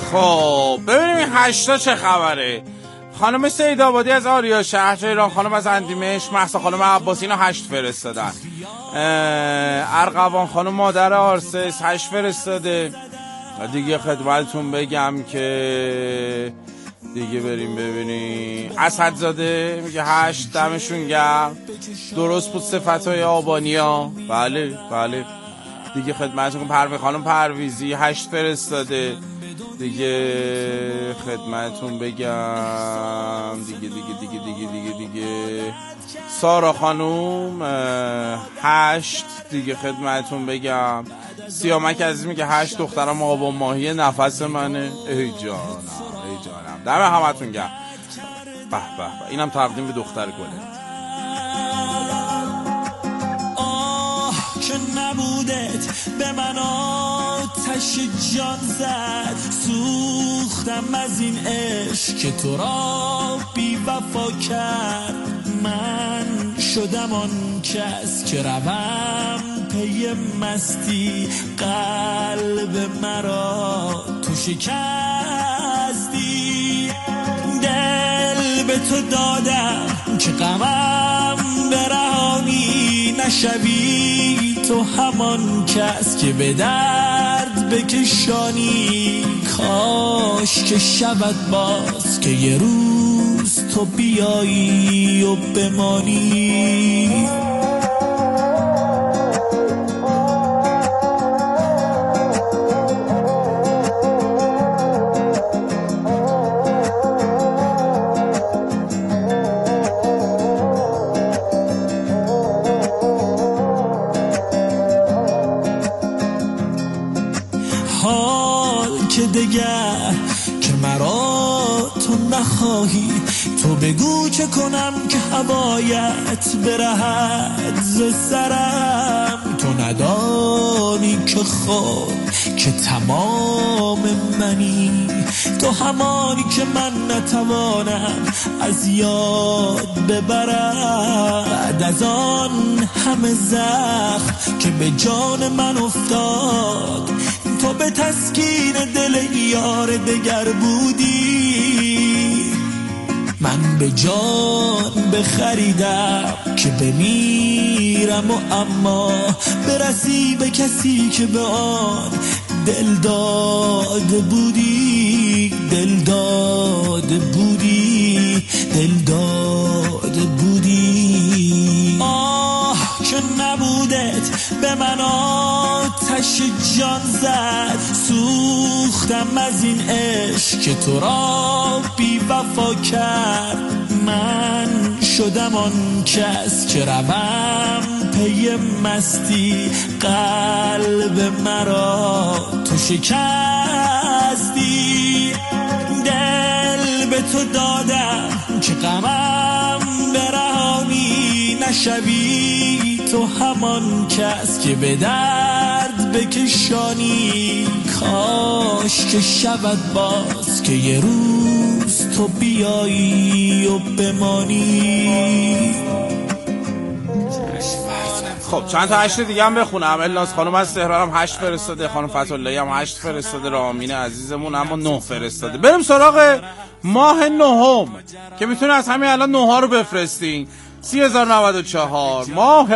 خب ببینیم این 8 چه خبره. خانم سید آبادی از آریا شهر ایران، خانم از اندیمش، مهسا خانم عباسی اینا 8 فرستادن. ارغوان خانم مادر آرسس 8 فرستاده. دیگه خدمتتون بگم که دیگه بریم ببینیم. اسدزاده میگه 8 دمشون گرم. درست بود صفتای آبانیا. بله دیگه خدمتتون پرویز خانم پرویزی 8 فرستاده. دیگه خدمتتون بگم دیگه سارا خانوم 8. دیگه خدمتتون بگم سیامک عزیز میگه 8 دخترم آبان ماهی نفس منه. ای جانم دم همتون گرم. به اینم تقدیم به دختر گله. که نبودت به من آتش جان زد، سوختم از این عشق که تو را بی وفا کرد. من شدم آن کس که روم پی مستی، قلب مرا تو شکستی. دل به تو دادم که غمم برهانی نشوی، تو همان کس که به درد بکشانی. کاش که شود باز که یه روز تو بیایی و بمانی. دگر که مرا تو نخواهی، تو بگو چه کنم که هوایت برهد ز سرم. تو ندانی که خود که تمام منی، تو همانی که من نتوانم از یاد ببرم. بعد از آن همه زخم که به جان من افتاد، تو به تسکین دل یار دگر بودی. من به جان بخریدم که بمیرم و اما برسی به کسی که به آن دل داده بودی. دل داده بودی. آه که نبودت به من آتش جان زد، سوختم از این عشق که تو را بی وفا کرد. من شدم آن کس که روم پی مستی، قلب مرا تو شکستی. دل به تو دادم که غمم برهانی نشوی، تو همان کس که به درد بکشانی. کاش که شود باز که یه روز تو بیایی و بمانی. خب چند تا 8 دیگه هم بخونم. الناز خانم از تهران هم 8 فرستاده، خانم فتح‌اللهی هم 8 فرستاده، رامین عزیزمون اما 9 فرستاده. بریم سراغ ماه نهم که میتونه از همین الان 9 ها رو بفرستین. 3094 ماه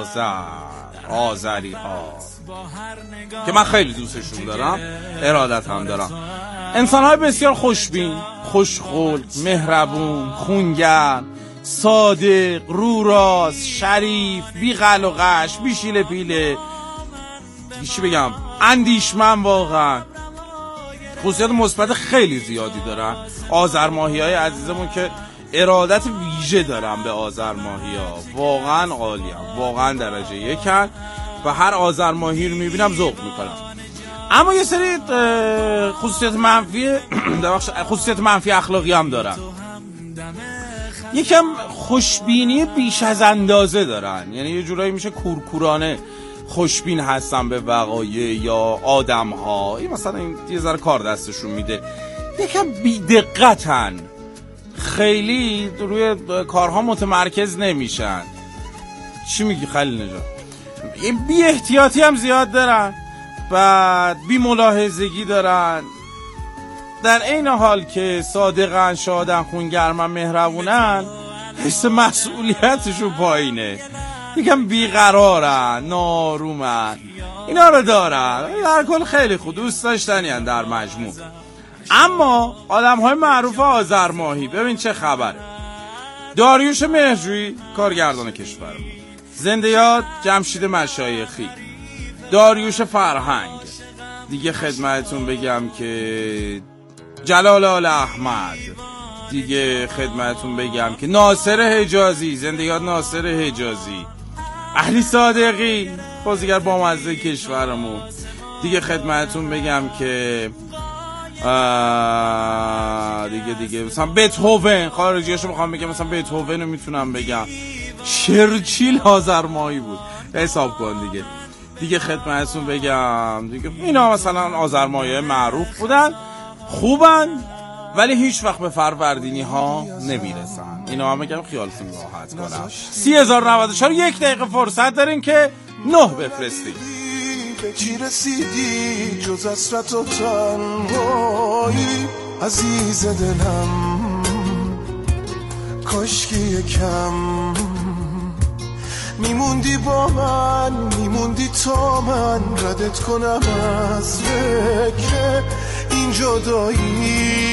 آذری ها که من خیلی دوستشون دارم، ارادت هم دارم. انسان‌های بسیار خوشبین، خوشخلق، مهربون، خونگرم، صادق، روراست، شریف، بی غل و غش، بی شیله پیله، چی بگم، اندیشمند. واقعا خصوصیات مثبت خیلی زیادی دارن آذر ماهی‌های عزیزمون که ارادت ویژه دارن به آذر ماهی‌ها. واقعا عالیه، واقعا درجه یکن و هر آذر ماهی رو میبینم ذوق میکنم. اما یه سری خصوصیت منفی اخلاقی هم دارن. یکم خوشبینی بیش از اندازه دارن، یعنی یه جورایی میشه کورکورانه خوشبین هستن به وقایع یا آدم ها. این مثلا یه ذره کار دستشون میده. یکم بی‌دقتن، خیلی روی کارها متمرکز نمیشن. چی میگی خلیل نجات؟ یه بی احتیاطی هم زیاد دارن، بعد بی ملاحظگی دارن، در این حال که صادقن، شادن، خونگرمن، مهربونن، حس مسئولیتشون پایینه. میگم بیقرارن، نارومن، اینا رو دارن. در کل خیلی خوب، دوست داشتنی هن در مجموع. اما آدم های معروف آذرماهی ببین چه خبره. داریوش مهرجویی کارگردان کشورمون، زنده یاد جمشید مشایخی، داریوش فرهنگ، دیگه خدمتتون بگم که جلال آل احمد، دیگه خدمتتون بگم که ناصر حجازی، زنده یاد ناصر حجازی، علی صادقی بازیگر بامزه کشورمون، دیگه خدمتتون بگم که دیگه مثلا بتهوون، خارجیاشو میخوام بگم، مثلا بتهوون رو میتونم بگم، چرچیل آذرماهی بود، حساب کن دیگه خدمتتون بگم دیگه اینا مثلا آذرماهی معروف بودن، خوبن، ولی هیچ وقت به فروردینی ها نمیرسن. اینا هم میگم خیالتون راحت کنم. 30,094 1 دقیقه فرصت دارین که 9 بفرستید. به چی رسیدی جز حسرت و تنهایی عزیز دلم، کاشکی یکم میموندی با من، میموندی تا من ردت کنم از فکر این جدایی.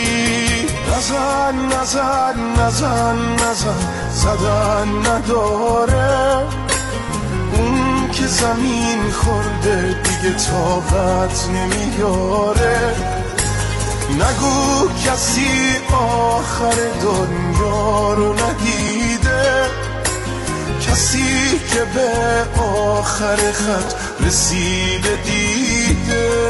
نزن زدن نداره، اون که زمین خورده دیگه طاقت نمیاره. نگو کسی آخر دنیا رو ندیده، کسی که به آخر خط رسیده دیده.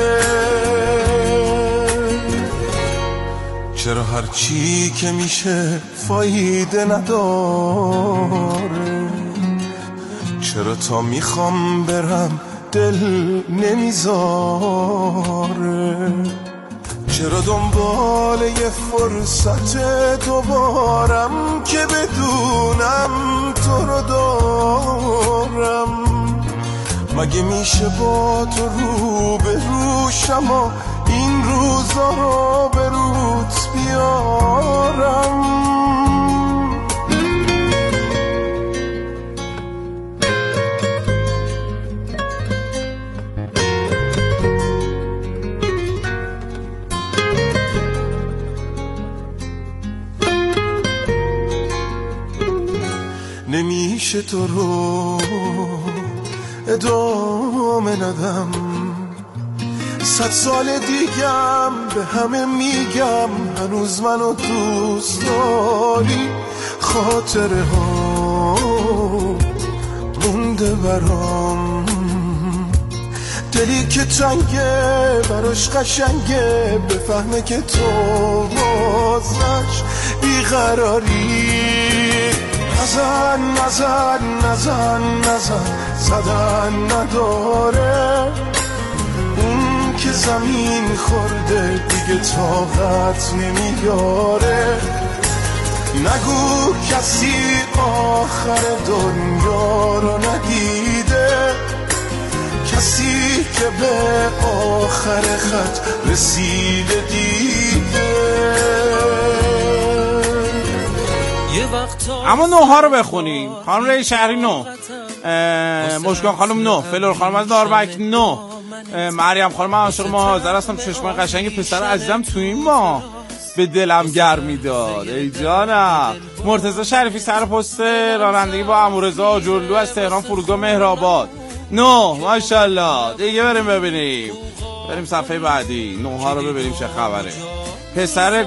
چرا هرچی که میشه فایده نداره؟ چرا تا میخوام برم دل نمیذاره؟ چرا دنبال یه فرصت دوبارم که بدونم تو رو دارم؟ مگه میشه با تو رو به روشم و این روزا رو به روت بیارم؟ نمیشه تو رو ادامه ندم، 100 سال دیگم به همه میگم هنوز منو دوست داری. خاطره ها مونده برام، دلی که تنگه براش قشنگه، بفهمه که تو بازش بیقراری. نزن زدن نداره، اون که زمین خورده دیگه طاقت نمیاره. نگو کسی آخر دنیا رو ندیده، کسی که به آخر خط رسیده دیده. اما 9 ها رو بخونیم. خانم ری شهری 9، مشکان خانم 9، فلور خانم از داربک 9، مریم خانم عاشق ما حاضر هستم، چشمان قشنگ پسر عزیزم تو این ماه به دلم گرمی داد ای جانم. مرتضی شریفی سر پست رانندگی با عمورضا آجرلو از تهران فرودگاه مهرآباد 9، ماشاءالله. دیگه بریم ببینیم، بریم صفحه بعدی 9 ها رو ببینیم چه خبره. پسرم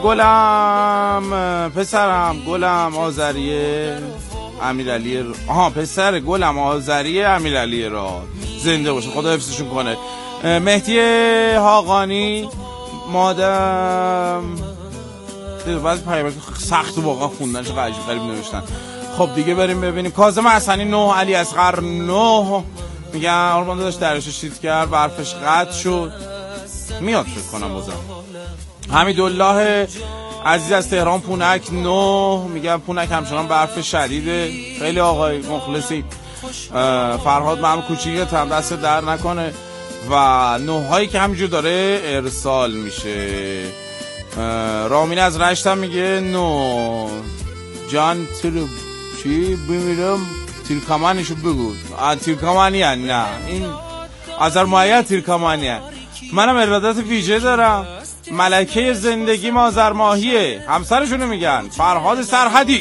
گلم آذریه امیرعلی پسر گلم آذریه امیرعلی را زنده باشه، خدا حفظشون کنه. مهدی حاقانی مادم بعضی پیامک سخت واقعا خوندنش عجیب غریب نوشتن. خب دیگه بریم ببینیم. کاظم حسنی 9، علی اصغر 9 میگن آرمان داشت درش شیت کرد برفش قطع شد، میاد فکر کنم بازم. حمیدالله عزیز از تهران پونک 9 میگن پونک همچنان برف شدیده، خیلی آقای مخلصی. فرهاد مام کوچیکت هم دست در نکنه و 9 هایی که همینجور داره ارسال میشه. رامین از رشت هم میگه نو جان چی بمیرم تیرکمانشو بگو. تیرکمانی هن؟ نه این آذر ماهی تیرکمانی هن. منم ارادت ویژه دارم. ملکه زندگی آذر ماهیه، همسرشونو میگن فرهاد سرحدی.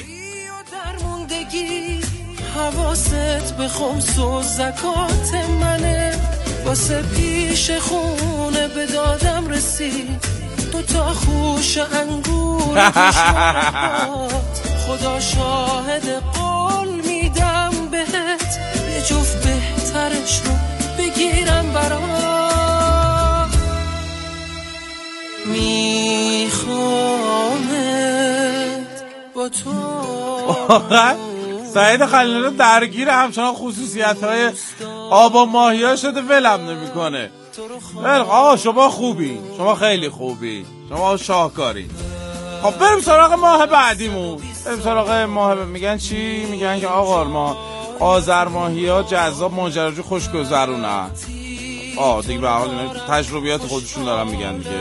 حواست به خمس و زکات منه، واسه پیش خونه به دادم رسید 2 تا خوش انگور خدا شاهد قول میدم بهت یه جفت بهترش رو بگیرم برات. میخوامت با تو. سعید خلیلی درگیر همچنان خصوصیت‌های آب و ماهی‌ها شده، ولم نمی‌کنه. آقا شما خوبی، شما خیلی خوبی، شما شاهکاری. خب بریم سراغ ماه بعدیمون. بریم سراغ ماه میگن چی؟ میگن که آقا ما آذر ماهی‌ها جذاب ماجراجو خوشگذرونن. دیگه به حال تجربیات خودشون دارن میگن دیگه.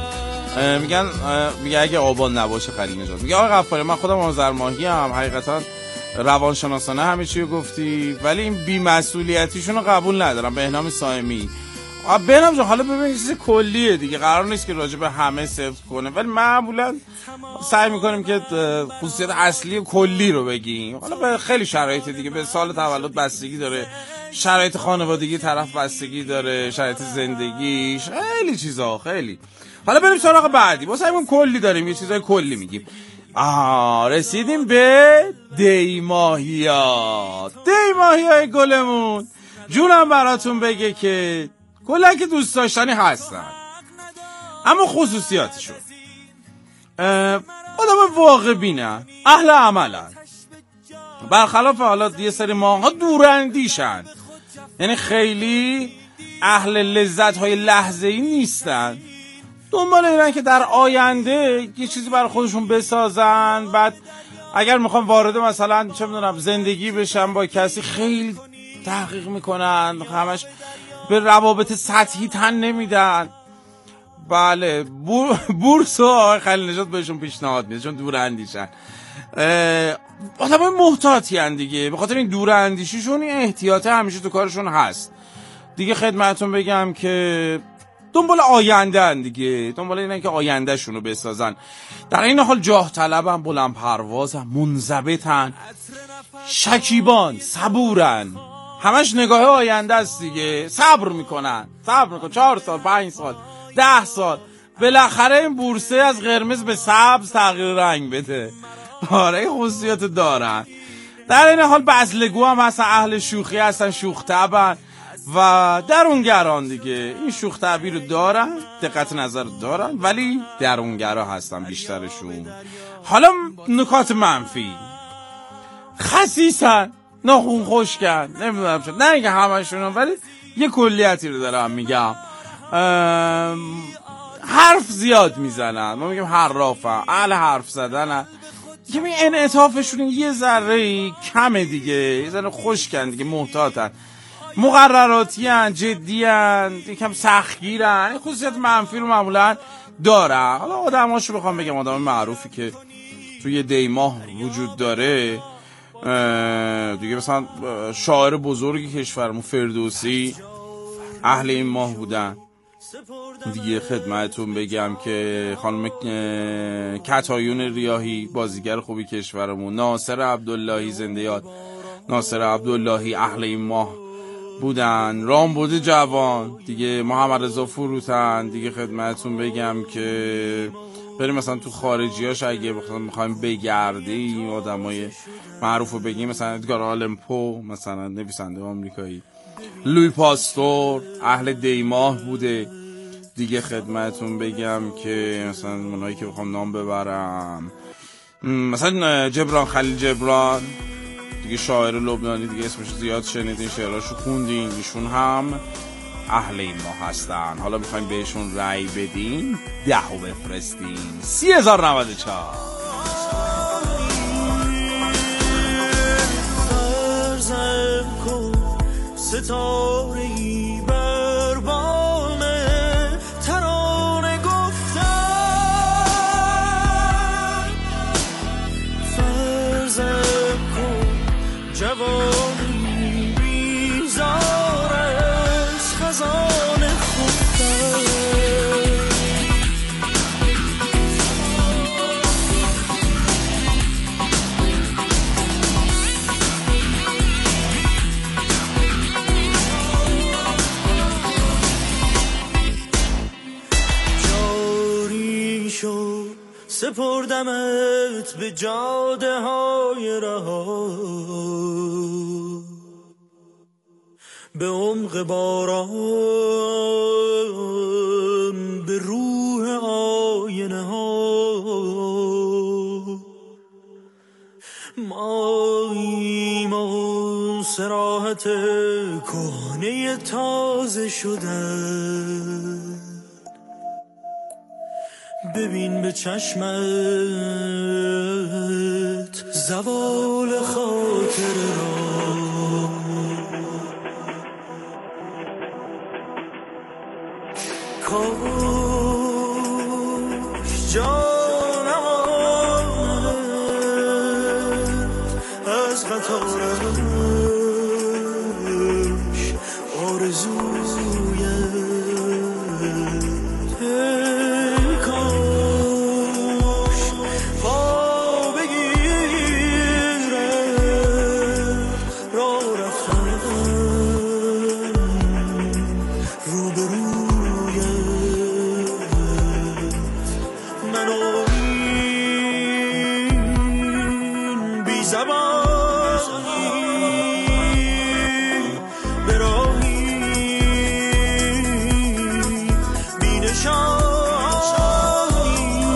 میگه اگه آبان نباشه خلیل نژاد. میگه آقا غفاری من خودم آذر ماهی ام، حقیقتا روانشناسانه همه چی رو گفتی ولی این بی‌مسئولیتیشون رو قبول ندارم. بهنام صائمی. بهنام جان حالا ببین چیز کلیه دیگه، قرار نیست که راجع به همه صفت کنه ولی معمولا سعی میکنیم که خصوصیت اصلی کلی رو بگیم. حالا به خیلی شرایط دیگه، به سال تولد بستگی داره، شرایط خانوادگی طرف بستگی داره، شرایط زندگیش، خیلی چیزا خیلی. حالا بریم سراغ بعدی. واسه همون کلی داریم یه چیزای کلی میگیم. رسیدیم به دیماهی‌ها. دیماهی‌های گلمون جونم براتون بگه که کلا که دوست داشتنی هستن، اما خصوصیاتشون آدم واقع بینن، اهل عملن، برخلاف حالا یه سری ماها دوراندیشن، یعنی خیلی اهل لذت‌های لحظه‌ای نیستن، دنبال اینن که در آینده یه چیزی برای خودشون بسازن. بعد اگر میخوان وارد مثلا چه میدونم زندگی بشن با کسی خیلی تحقیق میکنن، همش به روابط سطحی تن نمیدن. بله بورس و آقای خلیل نژاد بهشون پیشنهاد میده چون دور اندیشن. آدمای محتاطی ان دیگه، به خاطر این دور اندیشیشون این احتیاط همیشه تو کارشون هست دیگه. خدمتتون بگم که دنبال آینده ان دیگه، دنبال اینن که آینده شونو بسازن. در این حال جاه طلبن، بلند پروازن، منضبطن، شکیبان، صبورن، همش نگاه آینده است دیگه. صبر میکنن 4 سال 5 سال 10 سال بالاخره این بورسه از قرمز به سبز تغییر رنگ بده. این خصوصیات دارن. در این حال بزلگو هم هستن، اهل شوخی هستن، شوخ طبعن و درونگران دیگه. این شوخ طبعی رو دارن، دقت نظر دارن ولی درونگرا هستن بیشترشون. حالا نکات منفی: خسیسن، ناخون خشکن، نمیدونم چون، نه اینکه همشون ولی یه کلیتی رو دارم میگم. حرف زیاد میزنن، ما میگیم حرافن، اهل حرف زدنن. که این انعطافشون یه ذره کمه دیگه، یه ذره خشکن دیگه، محتاطن، مقرراتی هن، جدی هن، یکم سختگیرن. این خصوصیت منفی رو معمولا دارن. حالا آدماشو بخوام بگم، آدم معروفی که توی دیماه وجود داره دیگه، مثلا شاعر بزرگی کشورمون فردوسی اهل این ماه بودن دیگه. خدمتتون بگم که خانم کتایون ریاحی بازیگر خوبی کشورمون، ناصر عبداللهی زنده یاد، ناصر عبداللهی اهل این ماه بودن. رامبد جوان دیگه، محمد رضا فروتن دیگه. خدمتتون بگم که بریم مثلا تو خارجیاش اگه میخوایم بگردیم آدمای معروف رو بگیم، مثلا ادگار آلن پو، مثلا نویسنده آمریکایی، لوی پاستور اهل دیماه بوده دیگه. خدمتتون بگم که مثلا اونایی که بخوام نام ببرم، مثلا جبران خلیل جبران دیگه، شاعر لبنانی دیگه، اسمش زیاد شنیدین، شعراشو خوندین، ایشون هم اهل این ما هستن. حالا میخوایم بهشون رأی بدین، 10 بفرستین 30,094. فرزم کن ستاره‌ای بر بام ترانه گفتن، سپردمت به جاده های رها، به عمق باران، به روح آینه ها. ماییم و صراحت کهنه تازه شدن. ببین به چشمت زوال خاطر را، کاش جانم از قطارش آرزوی کاش پا بگیره را رفتن روبروی من و این بی زبانی به راهی بی نشانی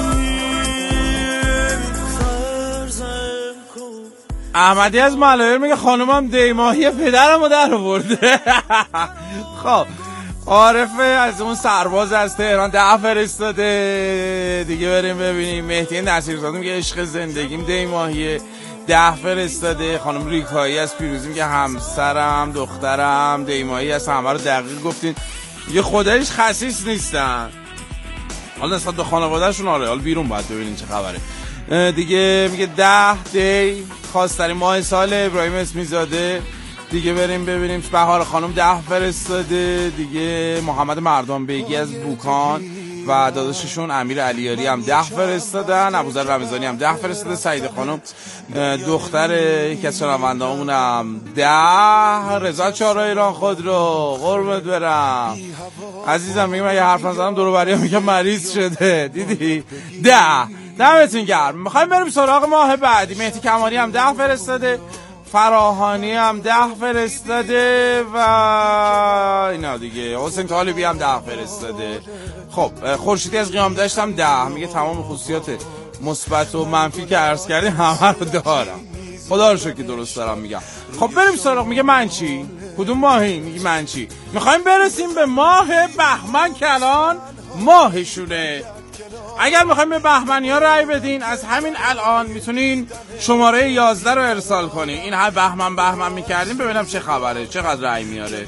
فرزم کن. احمدی از ملایر میگه خانومم دیماهی پدرمو در آورده. خب عارفه از اون سرباز از تهران 10 فرستاده دیگه. بریم ببینیم. مهدی نصیرزاده میگه عشق زندگیم دیماهیه 10 فرستاده. خانم ریکایی از پیروزی میگه همسرم دخترم دیماهی از. همه رو دقیق گفتین. میگه خدایش خسیس نیستن. حالا نسبت به خانوادهشون آره، حالا بیرون باید ببینین چه خبره دیگه. میگه 10 دی خواستنی ماه سال. ابراهیم اسمیزاده دیگه. بریم ببینیم. بهار خانم 10 فرستاده دیگه. محمد مردان بیگی از بوکان و داداششون امیر علیاری هم 10 فرستادن. ابوذر رمضانی هم 10 فرستاده. سعید خانم دختر یکی از شنوندهامون هم 10. رضا چهار ایران خود رو قربت برم عزیزم. میگم اگه حرف نزدم دور و بریا میگم مریض شده. دیدی 10. دمتون گرم. میخوایم بریم سراغ ماه بعدی. مهدی کمالی هم 10 فرستاده. فراهانی هم 10 فرستاده و اینا دیگه. حسین طالبی هم 10 فرستاده. خب خورشیدی از قیام داشت هم 10. میگه تمام خصوصیات مثبت و منفی که عرض کردیم همه رو دارم. خدا رو شکر که درست دارم میگم. خب بریم سراغ. میگه من چی؟ کدوم ماهی؟ میگه من چی؟ میخوایم برسیم به ماه بهمن که الان ماهشونه. اگر میخوایم به بهمنی‌ها رأی بدین از همین الان میتونین شماره 11 رو ارسال کنین. این هر بهمن میکردین ببینم چه خبره، چقدر رأی میاره.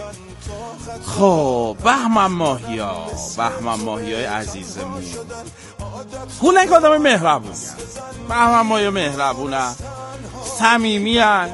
خب بهمن ماهیای عزیزمون هولنگ آدم مهربونی هست. بهمن ماهی مهربونه، صمیمی هست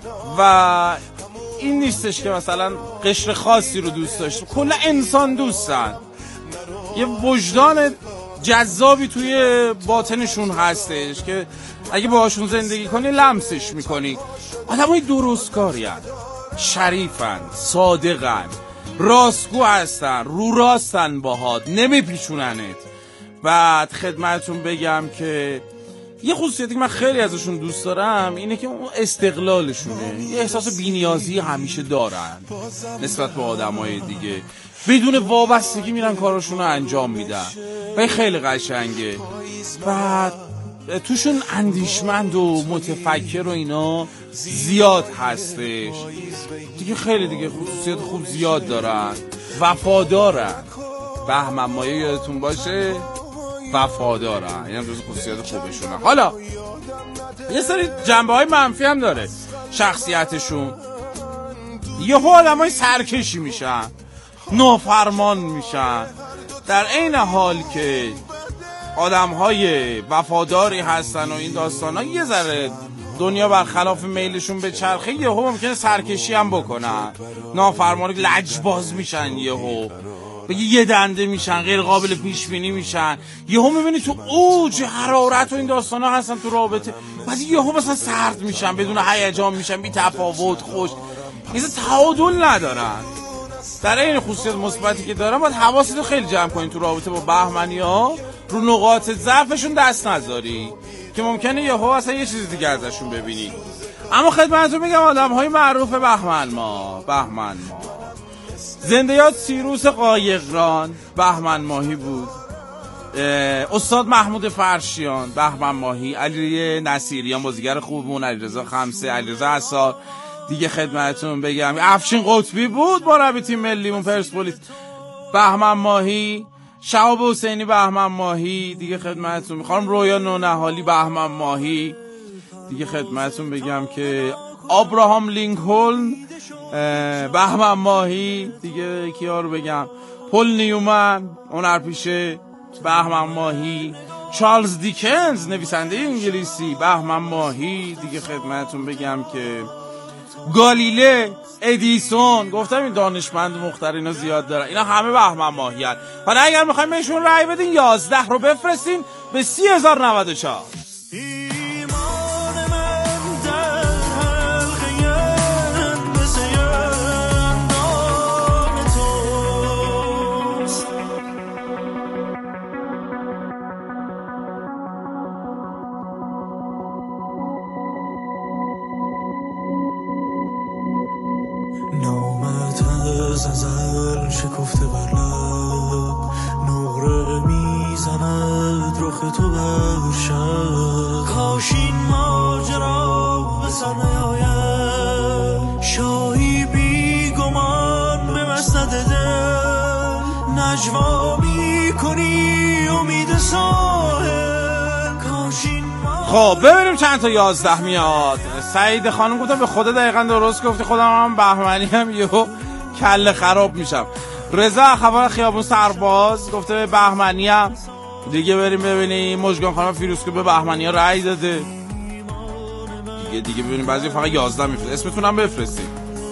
و این نیستش که مثلا قشر خاصی رو دوست داشته. کلا انسان دوستن. یه وجدان جذابی توی باطنشون هستش که اگه باهاشون زندگی کنی لمسش میکنی. آدمای درستکاری هستن، شریفن، صادقن، راستگو هستن، رو راستن باهات، نمیپیچوننت. بعد خدمتتون بگم که یه خصوصیتی که من خیلی ازشون دوست دارم اینه که اون استقلالشونه. یه احساس بی‌نیازی همیشه دارن نسبت به آدمای دیگه. بدون وابستگی میرن کاراشون رو انجام میدن و این خیلی قشنگه. بعد توشون اندیشمند و متفکر و اینا زیاد هستش دیگه. خیلی دیگه خصوصیات خوب زیاد دارن. وفادارن. بهمن مایه یادتون باشه وفادارن. این هم جز خصوصیات خوبشونه. حالا یه سری جنبه‌های منفی هم داره شخصیتشون. یه آدمای سرکشی میشن، نافرمان میشن، در عین حال که آدم‌های وفاداری هستن و این داستانا یه ذره دنیا برخلاف میلشون به چرخه یهو ممکنه سرکشی هم بکنن، نافرمانی، لجباز میشن، یهو یه دنده میشن، غیر قابل پیش بینی میشن. یهو میبینی تو اوج حرارت و این داستانا هستن تو رابطه، بعد یهو مثلا سرد میشن، بدون هیجان میشن، بی تفاوت، خوش، این تعادل ندارن. در این خصوصیت مثبتی که دارن باید حواستو خیلی جمع کنین تو رابطه با بهمنی‌ها، رو نقاط ضعفشون دست نذاری که ممکنه یهو اصلا یه چیز دیگه ازشون ببینی. اما خدمتتون میگم آدم‌های معروف بهمن ما زنده یاد سیروس قایقران بهمن ماهی بود، استاد محمود فرشیان بهمن ماهی، علی نصیریان بازیگر خوبمون، علیرضا خمسه، علیرضا عصار دیگه خدمتتون بگم، افشین قطبی بود مربی تیم ملیمون پرسپولیس بهمن ماهی، شهاب حسینی بهمن ماهی دیگه خدمتتون میخوام، رویا نونهالی بهمن ماهی دیگه خدمتتون بگم که ابراهام لینکلن بهمن ماهی دیگه، کیا رو بگم، پل نیومن هنرپیشه بهمن ماهی، چارلز دیکنز نویسنده انگلیسی بهمن ماهی دیگه خدمتتون بگم که گالیله، ادیسون، گفتم این دانشمند مختار اینا زیاد دارن، اینا همه بهمن ماهی هست. حالا اگر میخوایم بهشون رأی بدین 11 رو بفرستین به 30,094. نامت از ازل شکفته بر لب، نقره میزند رخ تو بر شب، کاش این ماجرا به سر نیاید، شاهی بی گمان به مسند دل، نجوا میکنی امید ساحل، کاش این خب ببینیم چند تا 11 میاد. سعید خانم گفتم به خدا دقیقا درست گفتی، خودم هم بهمنی هم یهو کله خراب میشم. رضا اخوان خیابون سرباز گفته به بهمنی هم دیگه بریم ببینیم. مژگان خانم فیروزکو به بهمنی ها رأی داده دیگه ببینیم، بعضی فقط 11 میفرست، اسمتونم بفرستید.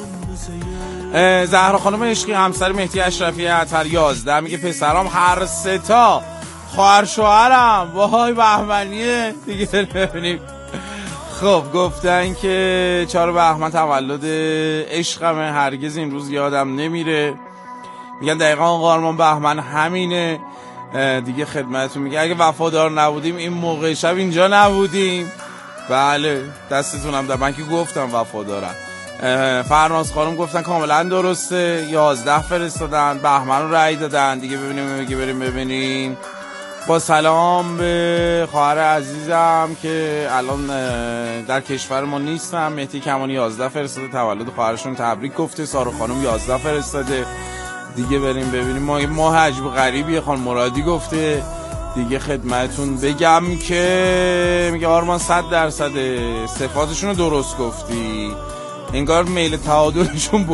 زهرا خانم عشقی همسر مهدی اشرفی عطر 11 میگه پسرام هر سه تا خواهر شوهرم وای بهمنیه دیگه ببینیم. خب گفتن که 4 بهمن تولد عشقمه، هرگز این روز یادم نمیره. میگن دقیقا آقا آرمان بهمن همینه دیگه خدمتتون میگه اگه وفادار نبودیم این موقع شب اینجا نبودیم. بله دستتونم در، من که گفتم وفادارم. فرناز خانم گفتن کاملا درسته، 11 فرستادن، بهمن رو رأی دادن دیگه. بریم ببینیم. با سلام به خواهر عزیزم که الان در کشور ما نیستم، مهدی کمانی 11 فرستاده، تولد خواهرشون تبریک گفته. سارا خانم 11 فرستاده دیگه. بریم ببینیم. ماه عجب غریبیه خانم مرادی گفته دیگه خدمتون بگم که میگه آرمان 100% صفاتشون رو درست گفتی، انگار میل تعادلشون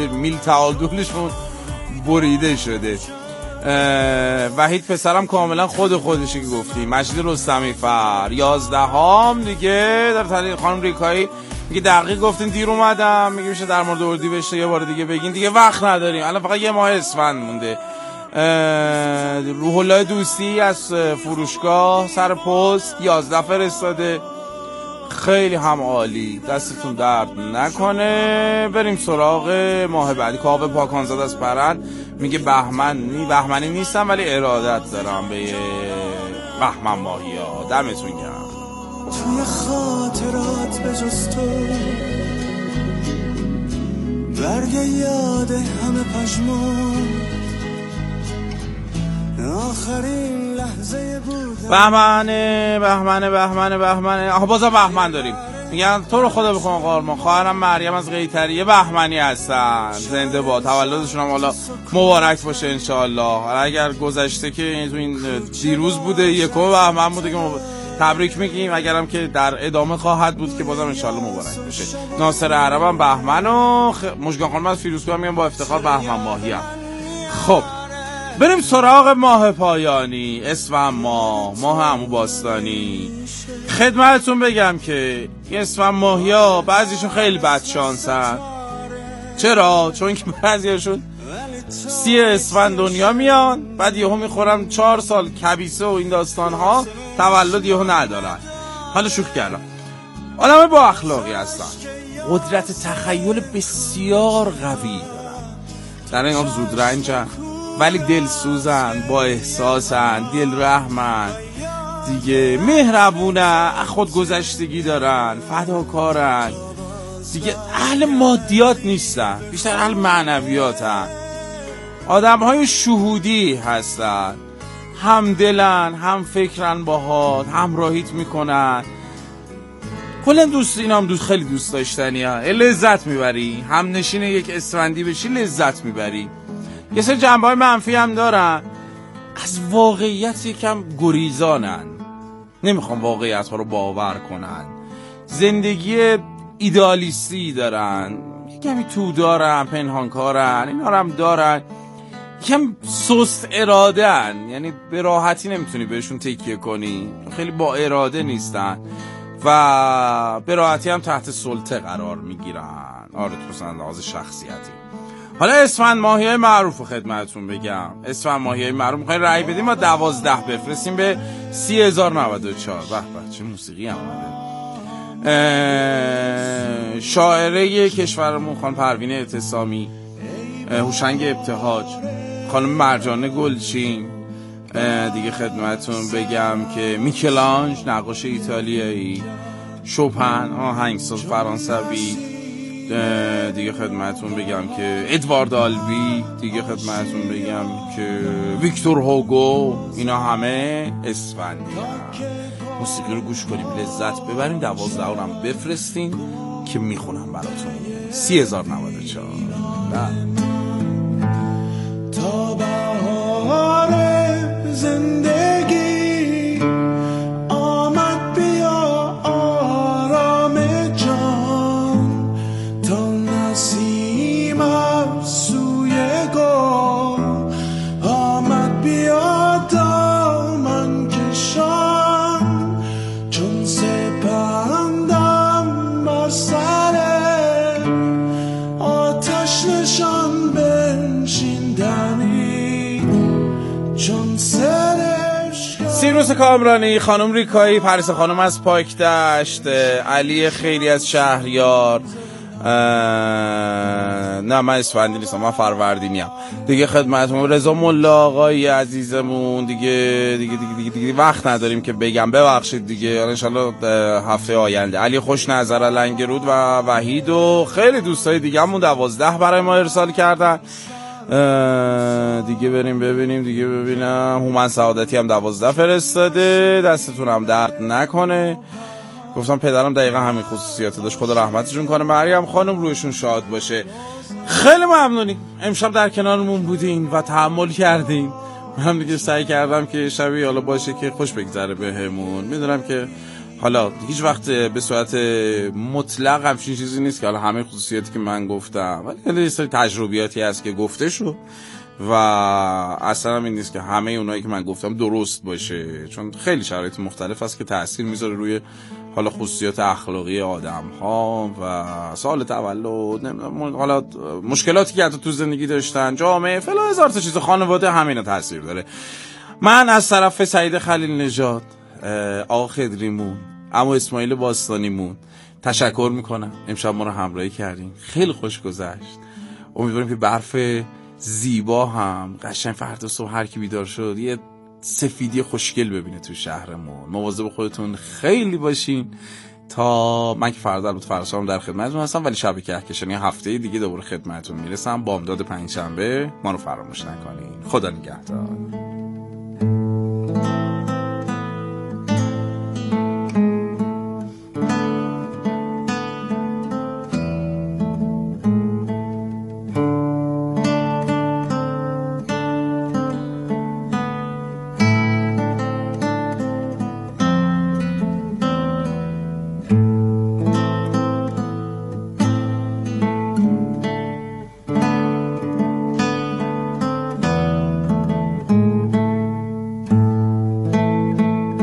بریده شده. وحید پسرم کاملا خودشی که گفتی. مجید رستمی فر 11 هم دیگه در تعلیق. خانم ریکایی میگه دقیق گفتین، دیر اومدم. میگه میشه در مورد اردیبهشت یه بار دیگه بگین، دیگه وقت نداریم الان، فقط یه ماه اسفند مونده. روح الله دوستی از فروشگاه سر پست 11 فرستاده، خیلی هم عالی، دستتون درد نکنه. بریم سراغ ماه بعدی. کاوه پاکانزاد از پرند میگه بهمنی نیستم ولی ارادت دارم به بهمن ماهی ها. دمتون گرم. توی خاطرات به جز تو برگ یاد همه پشمان، آخرین لحظه بود. بهمنه. آها بازم بهمن داریم. میگن تو رو خدا بخون قارمان، خواهرم مریم از قیطریه بهمنی هستن، زنده با تولدشون هم حالا مبارک باشه انشالله. اگر گذشته که تو این دیروز بوده 1 بهمن بوده که تبریک میگیم، اگرم که در ادامه خواهد بود که بازم انشالله مبارک باشه. ناصر عربم بهمن و مژگان خانم از فیروزکو هم میگن با افتخار بهمن ماهی هم. خب بریم سراغ ماه پایانی، اسفند ماه عمو باستانی. خدمتتون بگم که اسفند ماهی ها بعضیشون خیلی بد شانسن. چرا؟ چون که بعضیشون 30 اسفند دنیا میان، بعد یهو میخورن 4 سال کبیسه و این داستان ها، تولد یهو ندارن. حالا شوخی کردم. آدم با اخلاقی هستن، قدرت تخیل بسیار قوی دارن، در این حال زود رنجن ولی دلسوزن، با احساسن، دل رحمن دیگه، مهربونن، خودگذشتگی دارن، فداکارن دیگه، اهل مادیات نیستن، بیشتر اهل معنویاتن، آدم های شهودی هستن، هم دلن، هم فکرن باهات، همراهیت میکنن، کلا دوست، اینا هم خیلی دوست داشتنی ها، لذت میبری، هم نشین یک اسفندی بشی لذت میبری. یه سری جنبه های منفی هم دارن، از واقعیت یکم گریزانن، نمیخوام واقعیت ها رو باور کنن، زندگی ایدالیستی دارن، کمی تو دارن، پنهانکارن، اینا رو هم دارن، یکم سست اراده ان، یعنی به راحتی نمیتونی بهشون تکیه کنی، خیلی با اراده نیستن و به راحتی هم تحت سلطه قرار میگیرن. آره تو لحاظ شخصیتی. حالا اسفند ماهی معروف خدمتتون بگم، اسفند ماهی معروف میخواین رأی بدیم ما 12 بفرستیم به 30,094. به به چه موسیقی هم اومده. شاعره کشورمون خانم پروین اعتصامی، هوشنگ ابتهاج، خانم مرجانه گلچین، دیگه خدمتتون بگم که میکلانج نقاش ایتالیایی، شوپن آهنگساز فرانسوی، دیگه خدمتتون بگم که ادوارد آلبی، دیگه خدمتتون بگم که ویکتور هوگو، اینا همه اسفندی هم. موسیقی رو گوش کنیم، لذت ببریم، 12 هم بفرستین که میخونم براتون. 30,094. تا بهار زندگی آمد بیا آرام جان، تا نسیم سوی گل آمد بیا دامن کشان، چون سپندم بر سر آتش نشان بنشیندنی، چون سیروس کامرانی، خانم ریکایی، پریسا خانم از پاکدشت، علی خیلی از شهریار، نه من اسفندی نیستم، من فروردینیم دیگه، خدمتتون رضا ملا آقای عزیزمون، دیگه وقت نداریم که بگم، ببخشید دیگه، ان شاءالله هفته آینده. علی خوش نظر لنگرود و وحید و خیلی دوستای دیگه همون 12 برای ما ارسال کردن. دیگه بریم ببینیم، دیگه ببینم هومن سعادتی هم 12 فرستاده، دستتون هم درد نکنه. گفتم پدرم دقیقا همین خصوصیات داشت، خدا رحمتشون کنه. مریم خانم رویشون شاد باشه. خیلی ممنونی امشب در کنارمون بودین و تحمل کردین. من دیگه سعی کردم که شبی حالا باشه که خوش بگذره بهمون. میدونم که حالا هیچ وقت به صورت مطلق همچین چیزی نیست که حالا همه خصوصیاتی که من گفتم، ولی یه سری تجربیاتی هست که گفته شد و اصلا این نیست که همه اونایی که من گفتم درست باشه، چون خیلی شرایط مختلف هست که تأثیر میذاره روی حالا خصوصیات اخلاقی آدم ها و سال تولد، حالا مشکلاتی که حتی تو زندگی داشتن، جامعه، فلا هزار تا چیز، خانواده، همینا تأثیر داره. من از طرف سعید خلیل نژاد، آقا خدریمون، عمو اسماعیل باستانیمون تشکر میکنم. امشب ما رو همراهی کردیم، خیلی خوش گذشت. امیدواریم که برف زیبا هم قشنگ فردا صبح هر کی بیدار شد یه سفیدی خوشگل ببینه تو شهرمون. مواظب خودتون خیلی باشین تا من که فردا البته فردا در خدمتتون هستم، ولی شب کهکشانی هفته دیگه دوباره خدمتتون میرسم. بامداد پنجشنبه ما رو فراموش نکنین. خدا نگهدار.